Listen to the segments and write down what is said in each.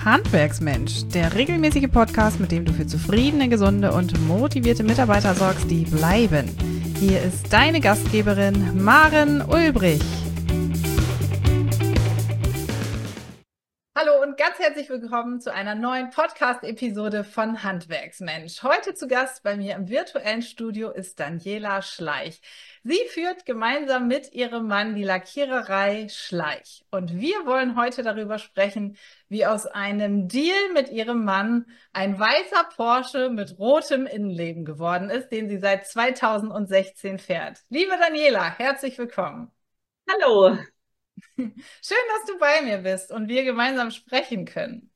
Handwerksmensch, der regelmäßige Podcast, mit dem du für zufriedene, gesunde und motivierte Mitarbeiter sorgst, die bleiben. Hier ist deine Gastgeberin Maren Ulbrich. Hallo und ganz herzlich willkommen zu einer neuen Podcast-Episode von Handwerksmensch. Heute zu Gast bei mir im virtuellen Studio ist Daniela Schleich. Sie führt gemeinsam mit ihrem Mann die Lackiererei Schleich. Und wir wollen heute darüber sprechen, wie aus einem Deal mit ihrem Mann ein weißer Porsche mit rotem Innenleben geworden ist, den sie seit 2016 fährt. Liebe Daniela, herzlich willkommen. Hallo. Schön, dass du bei mir bist und wir gemeinsam sprechen können.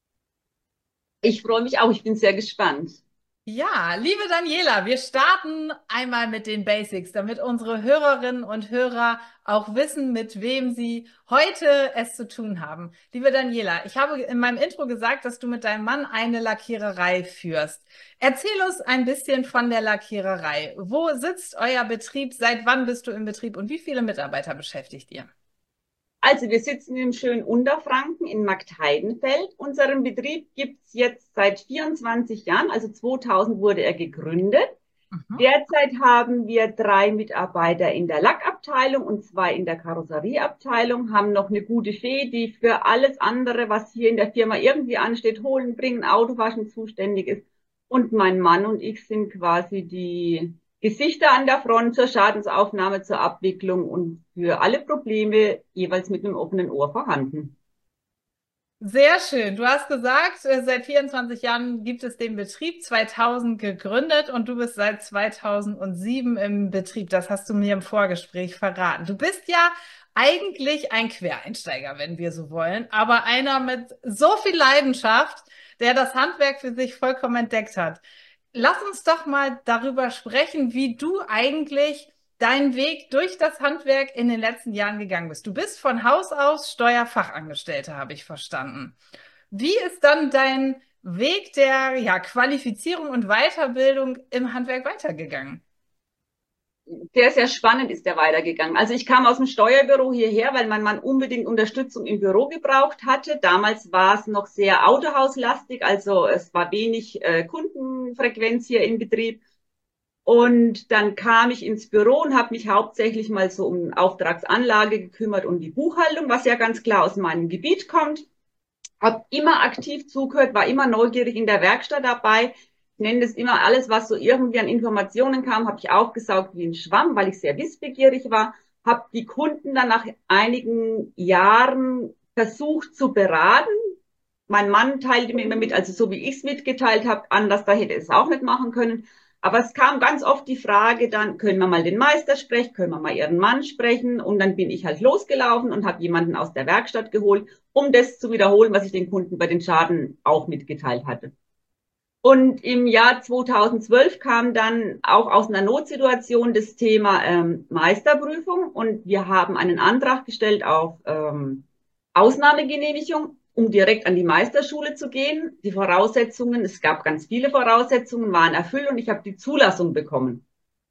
Ich freue mich auch, ich bin sehr gespannt. Ja, liebe Daniela, wir starten einmal mit den Basics, damit unsere Hörerinnen und Hörer auch wissen, mit wem sie heute es zu tun haben. Liebe Daniela, ich habe in meinem Intro gesagt, dass du mit deinem Mann eine Lackiererei führst. Erzähl uns ein bisschen von der Lackiererei. Wo sitzt euer Betrieb? Seit wann bist du im Betrieb und wie viele Mitarbeiter beschäftigt ihr? Also wir sitzen im schönen Unterfranken in Marktheidenfeld. Unseren Betrieb gibt's jetzt seit 24 Jahren, also 2000 wurde er gegründet. Mhm. Derzeit haben wir 3 Mitarbeiter in der Lackabteilung und 2 in der Karosserieabteilung, haben noch eine gute Fee, die für alles andere, was hier in der Firma irgendwie ansteht, holen, bringen, Autowaschen zuständig ist. Und mein Mann und ich sind quasi die Gesichter an der Front zur Schadensaufnahme, zur Abwicklung und für alle Probleme jeweils mit einem offenen Ohr vorhanden. Sehr schön. Du hast gesagt, seit 24 Jahren gibt es den Betrieb, 2000 gegründet und du bist seit 2007 im Betrieb. Das hast du mir im Vorgespräch verraten. Du bist ja eigentlich ein Quereinsteiger, wenn wir so wollen, aber einer mit so viel Leidenschaft, der das Handwerk für sich vollkommen entdeckt hat. Lass uns doch mal darüber sprechen, wie du eigentlich deinen Weg durch das Handwerk in den letzten Jahren gegangen bist. Du bist von Haus aus Steuerfachangestellte, habe ich verstanden. Wie ist dann dein Weg der Qualifizierung und Weiterbildung im Handwerk weitergegangen? Sehr, sehr spannend ist der weitergegangen. Also ich kam aus dem Steuerbüro hierher, weil mein Mann unbedingt Unterstützung im Büro gebraucht hatte. Damals war es noch sehr autohauslastig, also es war wenig Kundenfrequenz hier im Betrieb. Und dann kam ich ins Büro und habe mich hauptsächlich mal so um Auftragsanlage gekümmert und die Buchhaltung, was ja ganz klar aus meinem Gebiet kommt. Habe immer aktiv zugehört, war immer neugierig in der Werkstatt dabei. Ich nenne das immer alles, was so irgendwie an Informationen kam, habe ich aufgesaugt wie ein Schwamm, weil ich sehr wissbegierig war. Habe die Kunden dann nach einigen Jahren versucht zu beraten. Mein Mann teilte mir immer mit, also so wie ich es mitgeteilt habe, anders, da hätte es auch nicht machen können. Aber es kam ganz oft die Frage dann, können wir mal den Meister sprechen, können wir mal Ihren Mann sprechen? Und dann bin ich halt losgelaufen und habe jemanden aus der Werkstatt geholt, um das zu wiederholen, was ich den Kunden bei den Schaden auch mitgeteilt hatte. Und im Jahr 2012 kam dann auch aus einer Notsituation das Thema Meisterprüfung und wir haben einen Antrag gestellt auf Ausnahmegenehmigung, um direkt an die Meisterschule zu gehen. Die Voraussetzungen, es gab ganz viele Voraussetzungen, waren erfüllt und ich habe die Zulassung bekommen.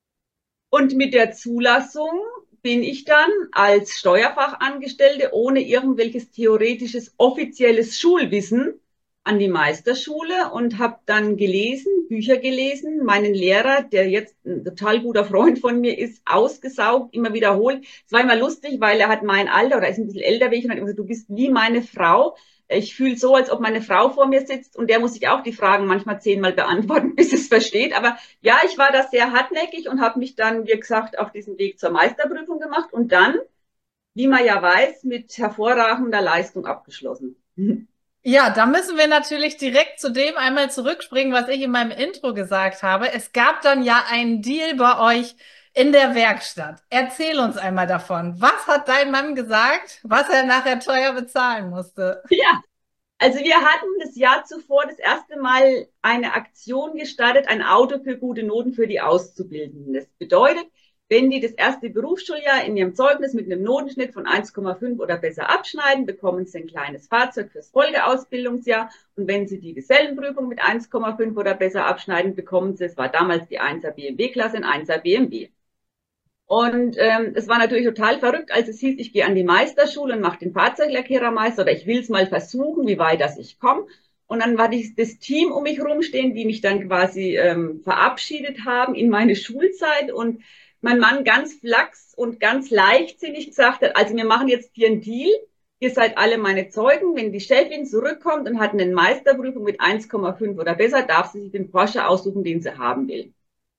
Und mit der Zulassung bin ich dann als Steuerfachangestellte ohne irgendwelches theoretisches offizielles Schulwissen an die Meisterschule und habe dann gelesen, Bücher gelesen, meinen Lehrer, der jetzt ein total guter Freund von mir ist, ausgesaugt, immer wiederholt. Es war immer lustig, weil er hat mein Alter oder ist ein bisschen älter wie ich und hat immer gesagt, du bist wie meine Frau. Ich fühle so, als ob meine Frau vor mir sitzt und der muss sich auch die Fragen manchmal 10-mal beantworten, bis es versteht. Aber ja, ich war da sehr hartnäckig und habe mich dann, wie gesagt, auf diesen Weg zur Meisterprüfung gemacht und dann, wie man ja weiß, mit hervorragender Leistung abgeschlossen. Ja, da müssen wir natürlich direkt zu dem einmal zurückspringen, was ich in meinem Intro gesagt habe. Es gab dann ja einen Deal bei euch in der Werkstatt. Erzähl uns einmal davon. Was hat dein Mann gesagt, was er nachher teuer bezahlen musste? Ja, also wir hatten das Jahr zuvor das erste Mal eine Aktion gestartet, ein Auto für gute Noten für die Auszubildenden. Das bedeutet, wenn die das erste Berufsschuljahr in ihrem Zeugnis mit einem Notenschnitt von 1,5 oder besser abschneiden, bekommen sie ein kleines Fahrzeug fürs Folgeausbildungsjahr. Und wenn sie die Gesellenprüfung mit 1,5 oder besser abschneiden, bekommen sie, es war damals die 1er BMW-Klasse, ein 1er BMW. Und es war natürlich total verrückt, als es hieß, ich gehe an die Meisterschule und mache den Fahrzeuglackierermeister oder ich will es mal versuchen, wie weit das ich komme. Und dann war das Team um mich rumstehen, die mich dann quasi verabschiedet haben in meine Schulzeit. Und mein Mann ganz flachs und ganz leichtsinnig gesagt hat, also wir machen jetzt hier einen Deal. Ihr seid alle meine Zeugen. Wenn die Chefin zurückkommt und hat eine Meisterprüfung mit 1,5 oder besser, darf sie sich den Porsche aussuchen, den sie haben will.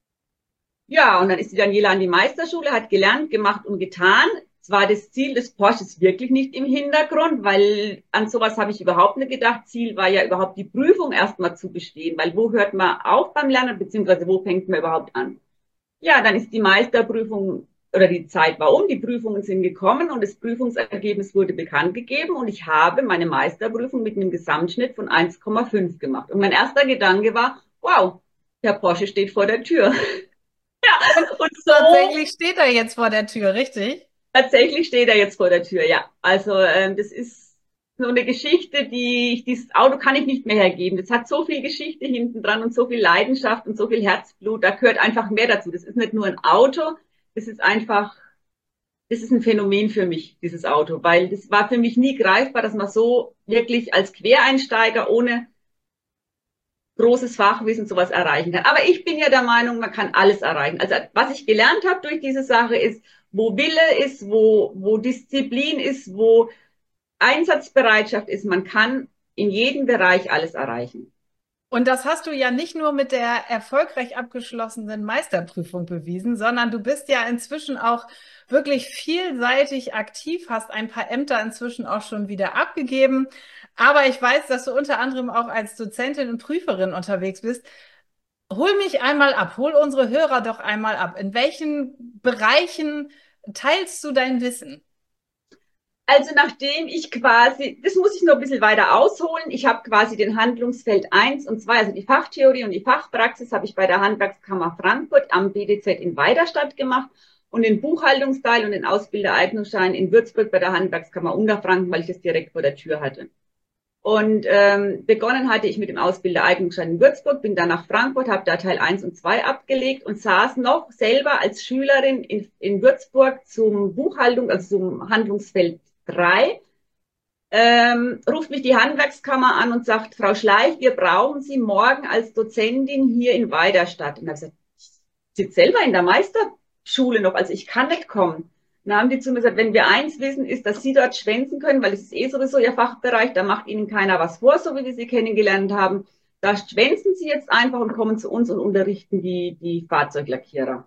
Ja, und dann ist die Daniela an die Meisterschule, hat gelernt, gemacht und getan. Es war das Ziel des Porsches wirklich nicht im Hintergrund, weil an sowas habe ich überhaupt nicht gedacht. Ziel war ja überhaupt die Prüfung erstmal zu bestehen, weil wo hört man auf beim Lernen, beziehungsweise wo fängt man überhaupt an? Ja, dann ist die Meisterprüfung oder die Zeit war um, die Prüfungen sind gekommen und das Prüfungsergebnis wurde bekannt gegeben und ich habe meine Meisterprüfung mit einem Gesamtschnitt von 1,5 gemacht. Und mein erster Gedanke war, wow, der Porsche steht vor der Tür. Und Und so tatsächlich steht er jetzt vor der Tür, richtig? tatsächlich steht er jetzt vor der Tür, ja. Also das ist so eine Geschichte, dieses Auto kann ich nicht mehr hergeben. Das hat so viel Geschichte hinten dran und so viel Leidenschaft und so viel Herzblut. Da gehört einfach mehr dazu. Das ist nicht nur ein Auto, das ist einfach, das ist ein Phänomen für mich, dieses Auto, weil das war für mich nie greifbar, dass man so wirklich als Quereinsteiger ohne großes Fachwissen sowas erreichen kann. Aber ich bin ja der Meinung, man kann alles erreichen. Also was ich gelernt habe durch diese Sache ist, wo Wille ist, wo Disziplin ist, wo Einsatzbereitschaft ist, man kann in jedem Bereich alles erreichen. Und das hast du ja nicht nur mit der erfolgreich abgeschlossenen Meisterprüfung bewiesen, sondern du bist ja inzwischen auch wirklich vielseitig aktiv, hast ein paar Ämter inzwischen auch schon wieder abgegeben. Aber ich weiß, dass du unter anderem auch als Dozentin und Prüferin unterwegs bist. Hol mich einmal ab, hol unsere Hörer doch einmal ab. In welchen Bereichen teilst du dein Wissen? Also nachdem ich quasi, das muss ich noch ein bisschen weiter ausholen, ich habe quasi den Handlungsfeld 1 und 2, also die Fachtheorie und die Fachpraxis, habe ich bei der Handwerkskammer Frankfurt am BDZ in Weiderstadt gemacht und den Buchhaltungsteil und den Ausbildereignungsschein in Würzburg bei der Handwerkskammer Unterfranken, weil ich das direkt vor der Tür hatte. Und begonnen hatte ich mit dem Ausbildereignungsschein in Würzburg, bin dann nach Frankfurt, habe da Teil 1 und 2 abgelegt und saß noch selber als Schülerin in Würzburg zum Buchhaltung, also zum Handlungsfeld 3, ruft mich die Handwerkskammer an und sagt, Frau Schleich, wir brauchen Sie morgen als Dozentin hier in Weiderstadt. Und da habe ich gesagt, ich sitze selber in der Meisterschule noch, also ich kann nicht kommen. Dann haben die zu mir gesagt, wenn wir eins wissen, ist, dass Sie dort schwänzen können, weil es ist eh sowieso Ihr Fachbereich, da macht Ihnen keiner was vor, so wie wir Sie kennengelernt haben. Da schwänzen Sie jetzt einfach und kommen zu uns und unterrichten die Fahrzeuglackierer.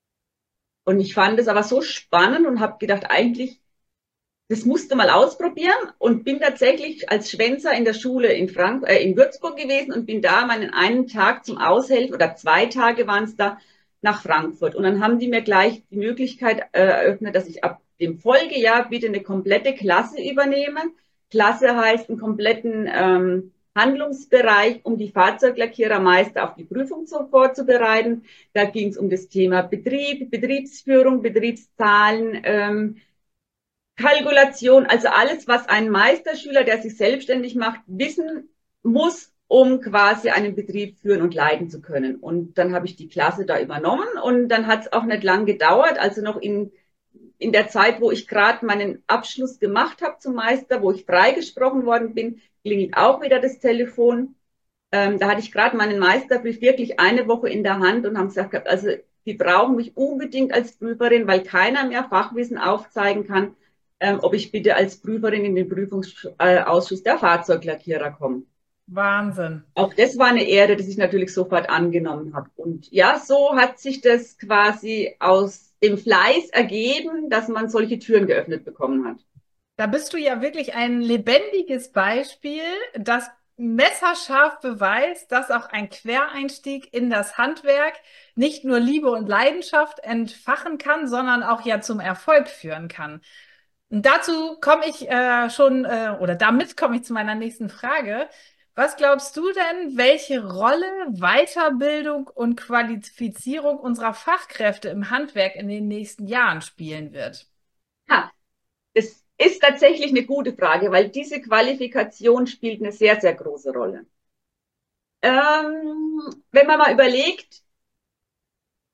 Und ich fand es aber so spannend und habe gedacht, eigentlich das musste mal ausprobieren und bin tatsächlich als Schwänzer in der Schule in Würzburg gewesen und bin da meinen einen Tag zum Aushelfen oder 2 Tage waren es da nach Frankfurt. Und dann haben die mir gleich die Möglichkeit eröffnet, dass ich ab dem Folgejahr bitte eine komplette Klasse übernehme. Klasse heißt einen kompletten Handlungsbereich, um die Fahrzeuglackierermeister auf die Prüfung vorzubereiten. Da ging es um das Thema Betrieb, Betriebsführung, Betriebszahlen, Kalkulation, also alles, was ein Meisterschüler, der sich selbstständig macht, wissen muss, um quasi einen Betrieb führen und leiten zu können. Und dann habe ich die Klasse da übernommen und dann hat es auch nicht lang gedauert, also noch in der Zeit, wo ich gerade meinen Abschluss gemacht habe zum Meister, wo ich freigesprochen worden bin, klingelt auch wieder das Telefon. Da hatte ich gerade meinen Meisterbrief wirklich eine Woche in der Hand und haben gesagt, also die brauchen mich unbedingt als Prüferin, weil keiner mehr Fachwissen aufzeigen kann, ob ich bitte als Prüferin in den Prüfungsausschuss der Fahrzeuglackierer komme. Wahnsinn. Auch das war eine Ehre, die ich natürlich sofort angenommen habe. Und ja, so hat sich das quasi aus dem Fleiß ergeben, dass man solche Türen geöffnet bekommen hat. Da bist du ja wirklich ein lebendiges Beispiel, das messerscharf beweist, dass auch ein Quereinstieg in das Handwerk nicht nur Liebe und Leidenschaft entfachen kann, sondern auch ja zum Erfolg führen kann. Und dazu komme ich oder damit komme ich zu meiner nächsten Frage. Was glaubst du denn, welche Rolle Weiterbildung und Qualifizierung unserer Fachkräfte im Handwerk in den nächsten Jahren spielen wird? Ha, das ist tatsächlich eine gute Frage, weil diese Qualifikation spielt eine sehr, sehr große Rolle. Wenn man mal überlegt,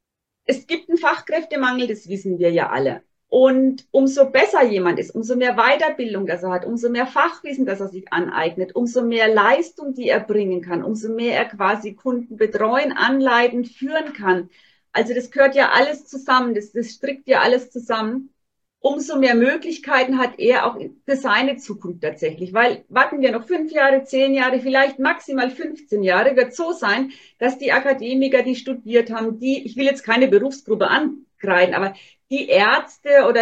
es gibt einen Fachkräftemangel, das wissen wir ja alle. Und umso besser jemand ist, umso mehr Weiterbildung das er hat, umso mehr Fachwissen, das er sich aneignet, umso mehr Leistung, die er bringen kann, umso mehr er quasi Kunden betreuen, anleiten, führen kann. Also das gehört ja alles zusammen, das strickt ja alles zusammen. Umso mehr Möglichkeiten hat er auch für seine Zukunft tatsächlich. Weil warten wir noch 5 Jahre, 10 Jahre, vielleicht maximal 15 Jahre, wird so sein, dass die Akademiker, die studiert haben, die, ich will jetzt keine Berufsgruppe ankreiden, aber die Ärzte oder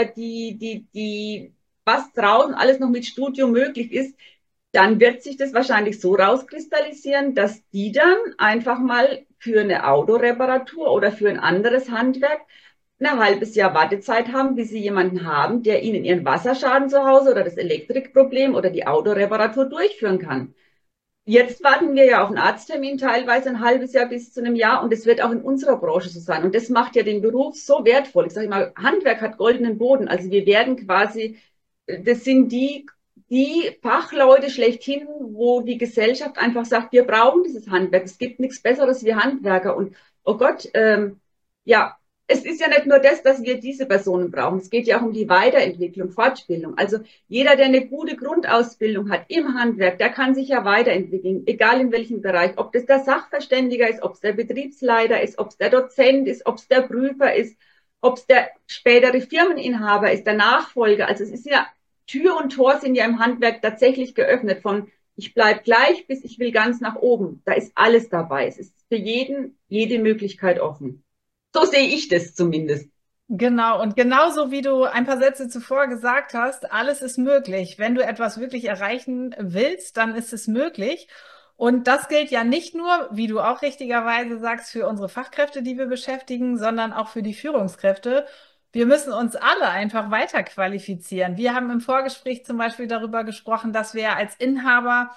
was draußen alles noch mit Studium möglich ist, dann wird sich das wahrscheinlich so rauskristallisieren, dass die dann einfach mal für eine Autoreparatur oder für ein anderes Handwerk ein halbes Jahr Wartezeit haben, bis sie jemanden haben, der ihnen ihren Wasserschaden zu Hause oder das Elektrikproblem oder die Autoreparatur durchführen kann. Jetzt warten wir ja auf einen Arzttermin, teilweise ein halbes Jahr bis zu einem Jahr, und das wird auch in unserer Branche so sein. Und das macht ja den Beruf so wertvoll. Ich sage mal, Handwerk hat goldenen Boden. Also wir werden quasi, das sind die Fachleute schlechthin, wo die Gesellschaft einfach sagt, wir brauchen dieses Handwerk. Es gibt nichts Besseres wie Handwerker. Und oh Gott, ja, es ist ja nicht nur das, dass wir diese Personen brauchen. Es geht ja auch um die Weiterentwicklung, Fortbildung. Also jeder, der eine gute Grundausbildung hat im Handwerk, der kann sich ja weiterentwickeln, egal in welchem Bereich. Ob das der Sachverständiger ist, ob es der Betriebsleiter ist, ob es der Dozent ist, ob es der Prüfer ist, ob es der spätere Firmeninhaber ist, der Nachfolger. Also es ist ja, Tür und Tor sind ja im Handwerk tatsächlich geöffnet, von ich bleib gleich bis ich will ganz nach oben. Da ist alles dabei. Es ist für jeden jede Möglichkeit offen. So sehe ich das zumindest. Genau, und genauso wie du ein paar Sätze zuvor gesagt hast, alles ist möglich. Wenn du etwas wirklich erreichen willst, dann ist es möglich. Und das gilt ja nicht nur, wie du auch richtigerweise sagst, für unsere Fachkräfte, die wir beschäftigen, sondern auch für die Führungskräfte. Wir müssen uns alle einfach weiter qualifizieren. Wir haben im Vorgespräch zum Beispiel darüber gesprochen, dass wir als Inhaber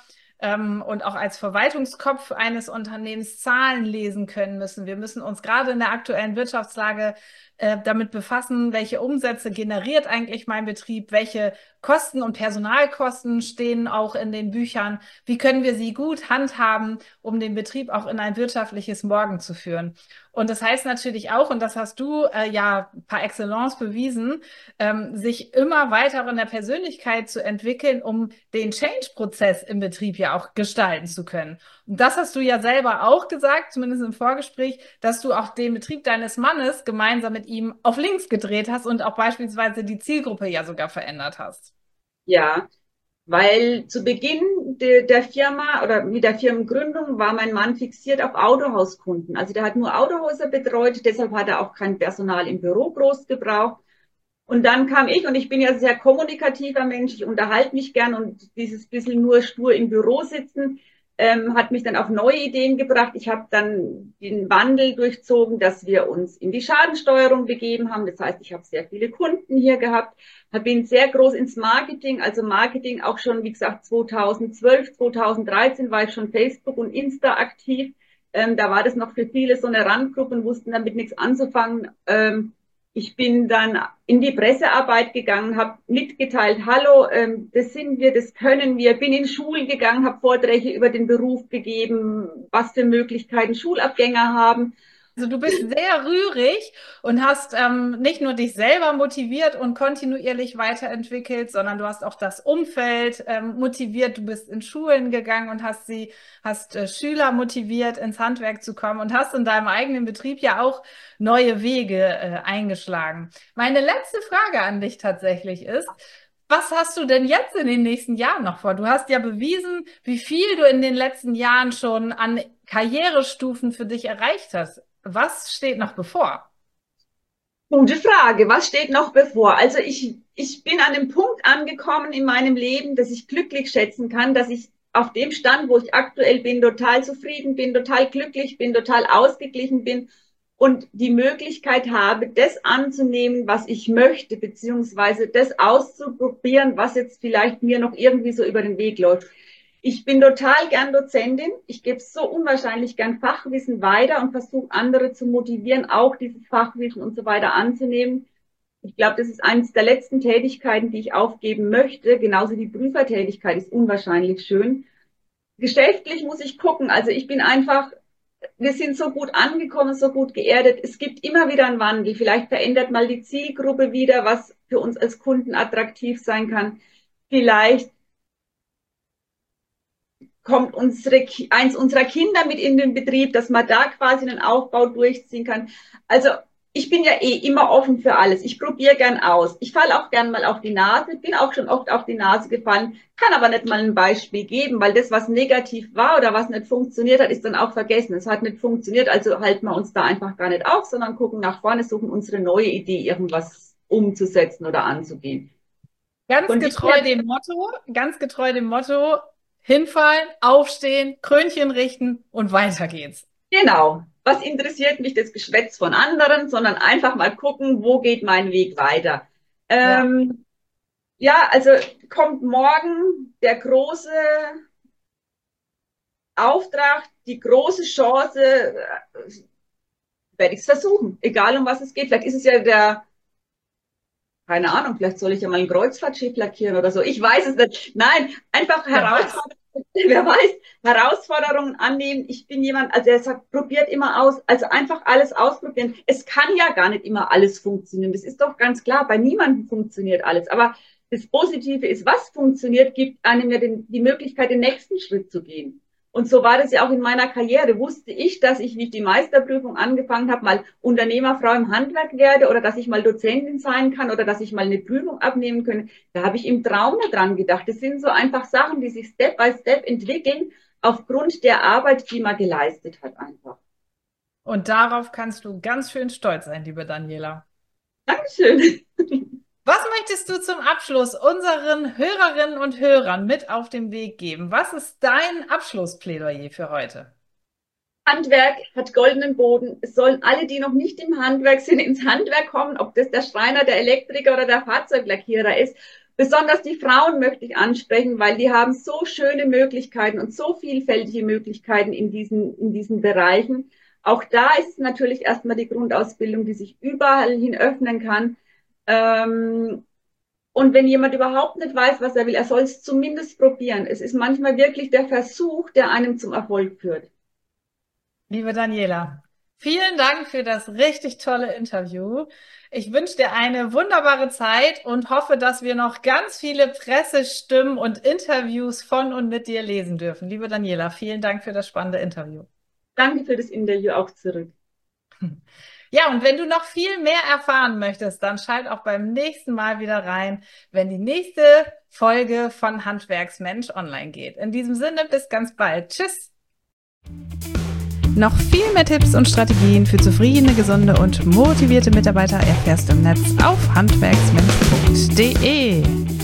und auch als Verwaltungskopf eines Unternehmens Zahlen lesen können müssen. Wir müssen uns gerade in der aktuellen Wirtschaftslage damit befassen, welche Umsätze generiert eigentlich mein Betrieb, welche Kosten und Personalkosten stehen auch in den Büchern, wie können wir sie gut handhaben, um den Betrieb auch in ein wirtschaftliches Morgen zu führen. Und das heißt natürlich auch, und das hast du ja par excellence bewiesen, sich immer weiter in der Persönlichkeit zu entwickeln, um den Change-Prozess im Betrieb ja auch gestalten zu können. Und das hast du ja selber auch gesagt, zumindest im Vorgespräch, dass du auch den Betrieb deines Mannes gemeinsam mit ihm auf links gedreht hast und auch beispielsweise die Zielgruppe ja sogar verändert hast. Ja, weil zu Beginn der Firma oder mit der Firmengründung war mein Mann fixiert auf Autohauskunden. Also der hat nur Autohäuser betreut, deshalb hat er auch kein Personal im Büro groß gebraucht. Und dann kam ich, und ich bin ja sehr kommunikativer Mensch, ich unterhalte mich gern, und dieses bisschen nur stur im Büro sitzen, hat mich dann auf neue Ideen gebracht. Ich habe dann den Wandel durchzogen, dass wir uns in die Schadensteuerung begeben haben. Das heißt, ich habe sehr viele Kunden hier gehabt, bin sehr groß ins Marketing, also Marketing auch schon, wie gesagt, 2012, 2013 war ich schon Facebook und Insta aktiv. Da war das noch für viele so eine Randgruppe und wussten damit nichts anzufangen. Ich bin dann in die Pressearbeit gegangen, habe mitgeteilt, hallo, das sind wir, das können wir, bin in Schulen gegangen, habe Vorträge über den Beruf gegeben, was für Möglichkeiten Schulabgänger haben. Also du bist sehr rührig und hast nicht nur dich selber motiviert und kontinuierlich weiterentwickelt, sondern du hast auch das Umfeld motiviert. Du bist in Schulen gegangen und hast Schüler motiviert, ins Handwerk zu kommen und hast in deinem eigenen Betrieb ja auch neue Wege eingeschlagen. Meine letzte Frage an dich tatsächlich ist: Was hast du denn jetzt in den nächsten Jahren noch vor? Du hast ja bewiesen, wie viel du in den letzten Jahren schon an Karrierestufen für dich erreicht hast. Was steht noch bevor? Gute Frage. Was steht noch bevor? Also ich bin an dem Punkt angekommen in meinem Leben, dass ich glücklich schätzen kann, dass ich auf dem Stand, wo ich aktuell bin, total zufrieden bin, total glücklich bin, total ausgeglichen bin und die Möglichkeit habe, das anzunehmen, was ich möchte, beziehungsweise das auszuprobieren, was jetzt vielleicht mir noch irgendwie so über den Weg läuft. Ich bin total gern Dozentin. Ich gebe so unwahrscheinlich gern Fachwissen weiter und versuche andere zu motivieren, auch dieses Fachwissen und so weiter anzunehmen. Ich glaube, das ist eines der letzten Tätigkeiten, die ich aufgeben möchte. Genauso die Prüfertätigkeit ist unwahrscheinlich schön. Geschäftlich muss ich gucken. Also ich bin einfach wir sind so gut angekommen, so gut geerdet. Es gibt immer wieder einen Wandel. Vielleicht verändert mal die Zielgruppe wieder, was für uns als Kunden attraktiv sein kann. Vielleicht kommt eins unserer Kinder mit in den Betrieb, dass man da quasi einen Aufbau durchziehen kann. Also ich bin ja immer offen für alles. Ich probiere gern aus. Ich falle auch gern mal auf die Nase, bin auch schon oft auf die Nase gefallen, kann aber nicht mal ein Beispiel geben, weil das, was negativ war oder was nicht funktioniert hat, ist dann auch vergessen. Es hat nicht funktioniert, also halten wir uns da einfach gar nicht auf, sondern gucken nach vorne, suchen unsere neue Idee, irgendwas umzusetzen oder anzugehen. Ganz getreu dem Motto, hinfallen, aufstehen, Krönchen richten und weiter geht's. Genau. Was interessiert mich das Geschwätz von anderen, sondern einfach mal gucken, wo geht mein Weg weiter. Ja, also kommt morgen der große Auftrag, die große Chance, werde ich es versuchen, egal um was es geht. Vielleicht ist es ja keine Ahnung, vielleicht soll ich ja mal ein Kreuzfahrtschiff lackieren oder so. Ich weiß es nicht. Nein, einfach Herausforderungen annehmen. Ich bin jemand, also er sagt, probiert immer aus. Also einfach alles ausprobieren. Es kann ja gar nicht immer alles funktionieren. Das ist doch ganz klar. Bei niemandem funktioniert alles. Aber das Positive ist, was funktioniert, gibt einem ja die Möglichkeit, den nächsten Schritt zu gehen. Und so war das ja auch in meiner Karriere. Wusste ich, dass ich, wie ich die Meisterprüfung angefangen habe, mal Unternehmerfrau im Handwerk werde oder dass ich mal Dozentin sein kann oder dass ich mal eine Prüfung abnehmen kann. Da habe ich im Traum nicht dran gedacht. Das sind so einfach Sachen, die sich Step by Step entwickeln aufgrund der Arbeit, die man geleistet hat einfach. Und darauf kannst du ganz schön stolz sein, liebe Daniela. Dankeschön. Was möchtest du zum Abschluss unseren Hörerinnen und Hörern mit auf den Weg geben? Was ist dein Abschlussplädoyer für heute? Handwerk hat goldenen Boden. Es sollen alle, die noch nicht im Handwerk sind, ins Handwerk kommen, ob das der Schreiner, der Elektriker oder der Fahrzeuglackierer ist. Besonders die Frauen möchte ich ansprechen, weil die haben so schöne Möglichkeiten und so vielfältige Möglichkeiten in diesen Bereichen. Auch da ist natürlich erstmal die Grundausbildung, die sich überall hin öffnen kann. Und wenn jemand überhaupt nicht weiß, was er will, er soll es zumindest probieren. Es ist manchmal wirklich der Versuch, der einem zum Erfolg führt. Liebe Daniela, vielen Dank für das richtig tolle Interview. Ich wünsche dir eine wunderbare Zeit und hoffe, dass wir noch ganz viele Pressestimmen und Interviews von und mit dir lesen dürfen. Liebe Daniela, vielen Dank für das spannende Interview. Danke für das Interview auch zurück. Ja, und wenn du noch viel mehr erfahren möchtest, dann schalt auch beim nächsten Mal wieder rein, wenn die nächste Folge von Handwerksmensch online geht. In diesem Sinne, bis ganz bald. Tschüss! Noch viel mehr Tipps und Strategien für zufriedene, gesunde und motivierte Mitarbeiter erfährst du im Netz auf handwerksmensch.de.